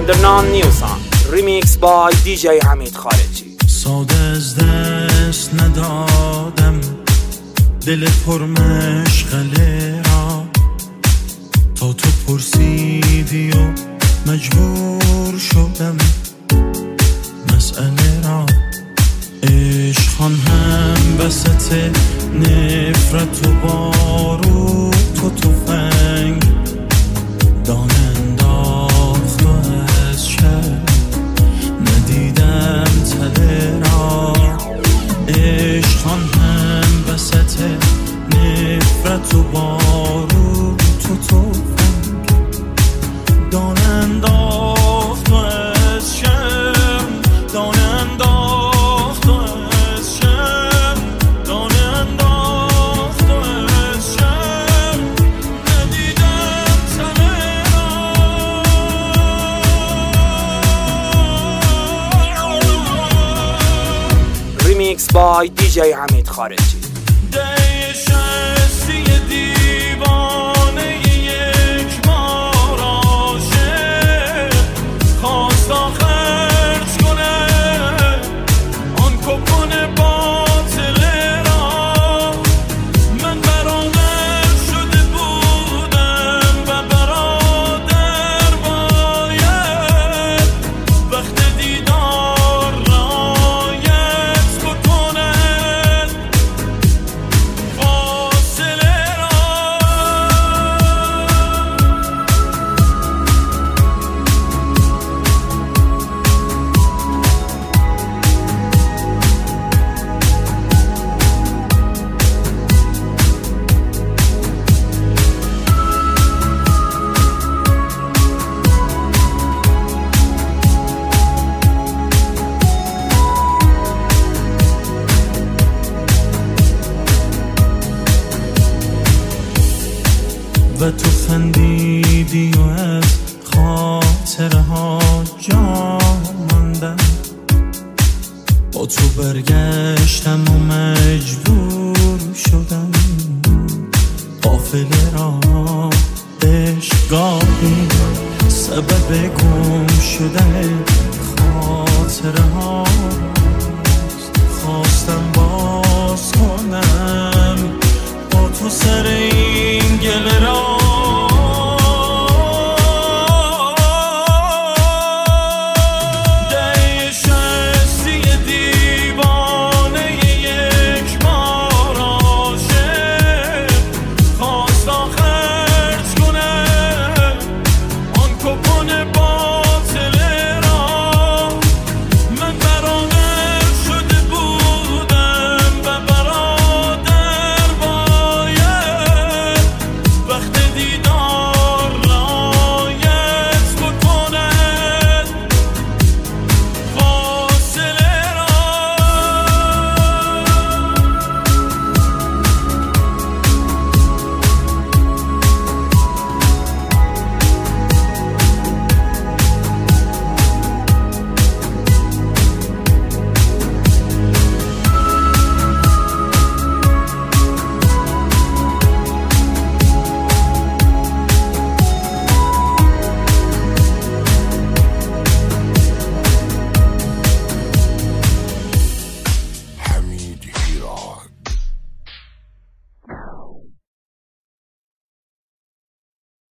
under non-new song remix by DJ حمید خارجی. ساده از دست ندادم دل پر مشغله را، تا تو پرسیدی و مجبور شدم مسئله را. عشقان هم وسط نفرت و باروت و تفنگ دان انداخت و از شب ندیدم تله را. عشقان هم وسط نفرت و باروت و تفنگ دان انداخت و از شب دان انداخت و از شب دان انداخت و از شب ندیدم تله را. remix by DJ حمید خارجی. و تو خندیدی و از خاطره ها جا ماندم، با تو برگشتم و مجبور شدم قافله را. عشق گاهی سبب گم شدن خاطره ها، خواستم باز کنم با تو سر